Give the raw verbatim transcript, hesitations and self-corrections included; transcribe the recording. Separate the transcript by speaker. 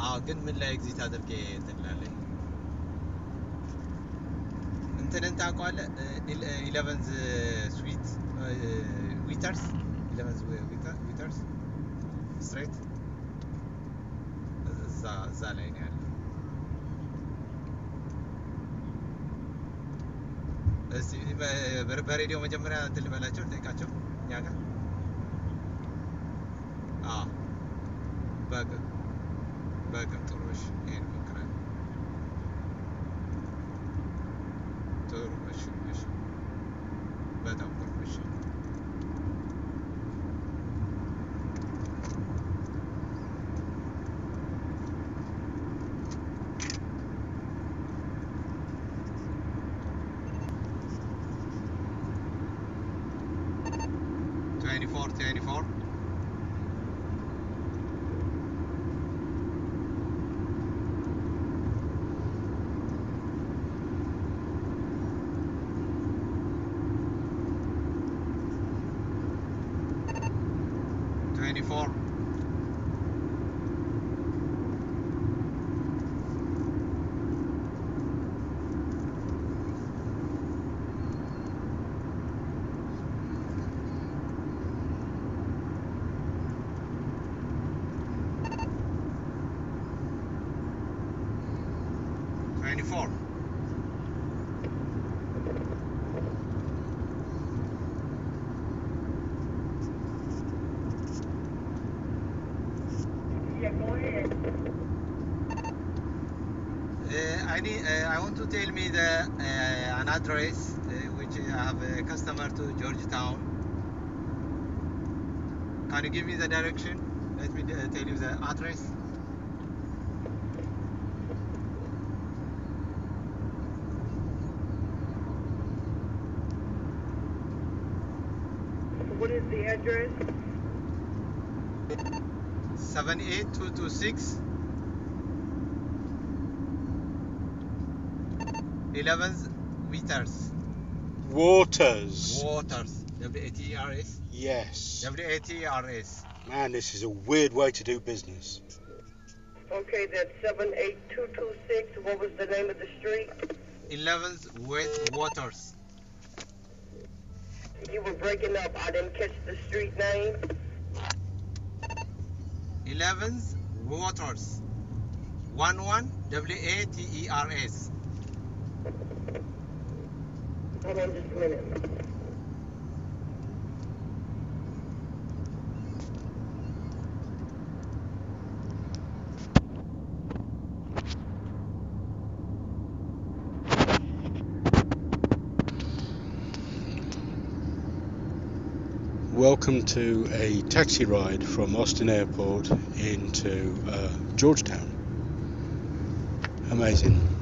Speaker 1: አዎ ግን ምን ላይ ኤግዚት አድርጌ እንትላለኝ እንትንን ታውቀዋለህ eleventh ስዊት ዊተርስ eleventh ዊተርስ ስትሬት እዛ እዛ ላይ ነው ያለው እስቲ በሬዲዮ መጀመሪያ እንትን ልበላቸው ልጠይቃቸው እኛ ጋር አዎ በቃ በቃ ጥሩ እሺ ይሄን ሞክራለሁ ጥሩ እሺ እሺ በጣም ጥሩ እሺ twenty-four twenty-four twenty-four twenty-four
Speaker 2: Yeah, go ahead.
Speaker 1: Uh, I need. Uh, I want to tell me the uh, an address uh, which I have a customer to Georgetown. Can you give me the direction? Let me uh, tell you the address.
Speaker 2: What is the address?
Speaker 1: seven eight two two six eleventh Waters.
Speaker 3: Waters.
Speaker 1: Waters. W A T E R S.
Speaker 3: Yes.
Speaker 1: W A T E R S.
Speaker 3: Man, this is a weird way to do business.
Speaker 2: Okay, that's seven eight two two six. What was the name of the street?
Speaker 1: eleventh West Waters.
Speaker 2: You were breaking up. I didn't catch the street name.
Speaker 1: eleventh Waters. one one W A T E R S.
Speaker 2: Hold on just a minute.
Speaker 3: Welcome to a taxi ride from Austin Airport into uh, Georgetown. Amazing.